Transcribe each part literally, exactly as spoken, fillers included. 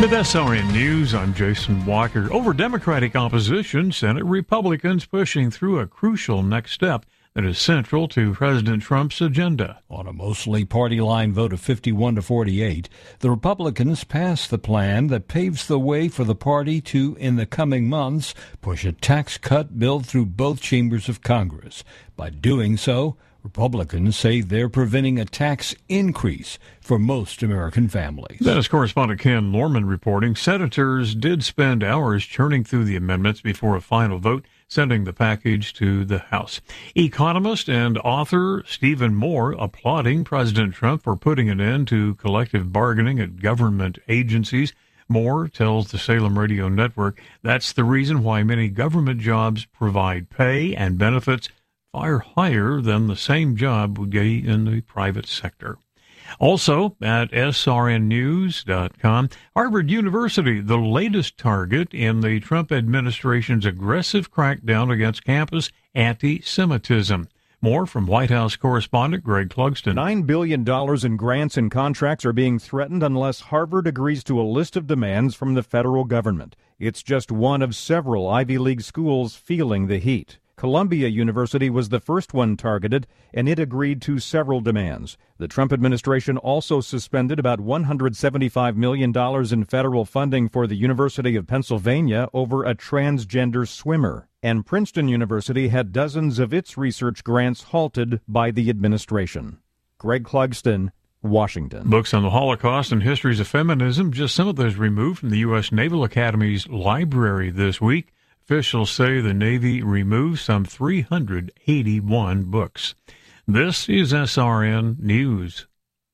With S R N News, I'm Jason Walker. Over Democratic opposition, Senate Republicans pushing through a crucial next step that is central to President Trump's agenda. On a mostly party-line vote of fifty-one to forty-eight, the Republicans passed the plan that paves the way for the party to, in the coming months, push a tax cut bill through both chambers of Congress. By doing so, Republicans say they're preventing a tax increase for most American families. That is correspondent Ken Lorman reporting. Senators did spend hours churning through the amendments before a final vote, sending the package to the House. Economist and author Stephen Moore applauding President Trump for putting an end to collective bargaining at government agencies. Moore tells the Salem Radio Network that's the reason why many government jobs provide pay and benefits far higher than the same job would get in the private sector. Also, at S R N news dot com, Harvard University, the latest target in the Trump administration's aggressive crackdown against campus anti-Semitism. More from White House correspondent Greg Clugston. nine billion dollars in grants and contracts are being threatened unless Harvard agrees to a list of demands from the federal government. It's just one of several Ivy League schools feeling the heat. Columbia University was the first one targeted, and it agreed to several demands. The Trump administration also suspended about one hundred seventy-five million dollars in federal funding for the University of Pennsylvania over a transgender swimmer. And Princeton University had dozens of its research grants halted by the administration. Greg Clugston, Washington. Books on the Holocaust and histories of feminism, just some of those removed from the U S Naval Academy's library this week. Officials say the Navy removed some three hundred eighty-one books. This is S R N News.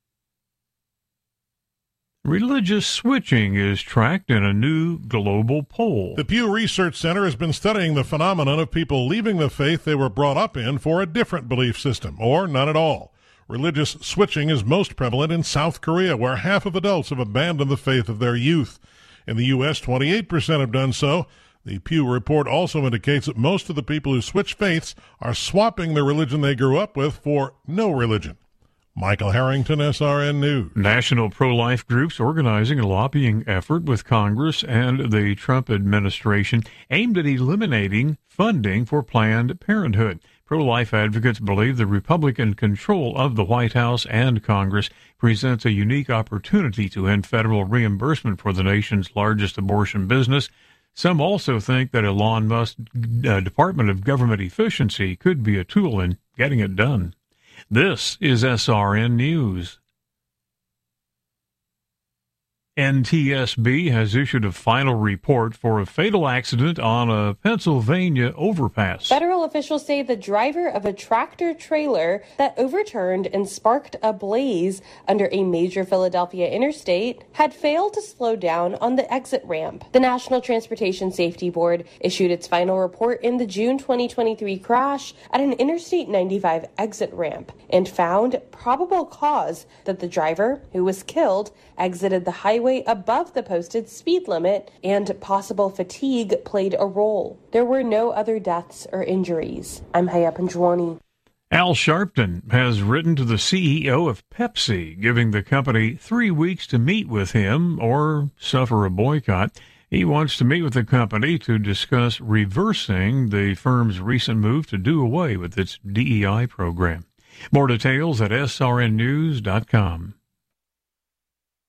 Religious switching is tracked in a new global poll. The Pew Research Center has been studying the phenomenon of people leaving the faith they were brought up in for a different belief system, or none at all. Religious switching is most prevalent in South Korea, where half of adults have abandoned the faith of their youth. In the U S, twenty-eight percent have done so. The Pew report also indicates that most of the people who switch faiths are swapping the religion they grew up with for no religion. Michael Harrington, S R N News. National pro-life groups organizing a lobbying effort with Congress and the Trump administration aimed at eliminating funding for Planned Parenthood. Pro-life advocates believe the Republican control of the White House and Congress presents a unique opportunity to end federal reimbursement for the nation's largest abortion business. Some also think that Elon Musk's uh, Department of Government Efficiency could be a tool in getting it done. This is S R N News. N T S B has issued a final report for a fatal accident on a Pennsylvania overpass. Federal officials say the driver of a tractor trailer that overturned and sparked a blaze under a major Philadelphia interstate had failed to slow down on the exit ramp. The National Transportation Safety Board issued its final report in the June twenty twenty-three crash at an Interstate ninety-five exit ramp and found probable cause that the driver, who was killed, exited the highway above the posted speed limit, and possible fatigue played a role. There were no other deaths or injuries. I'm Haya Panjwani. Al Sharpton has written to the C E O of Pepsi, giving the company three weeks to meet with him or suffer a boycott. He wants to meet with the company to discuss reversing the firm's recent move to do away with its D E I program. More details at S R N news dot com.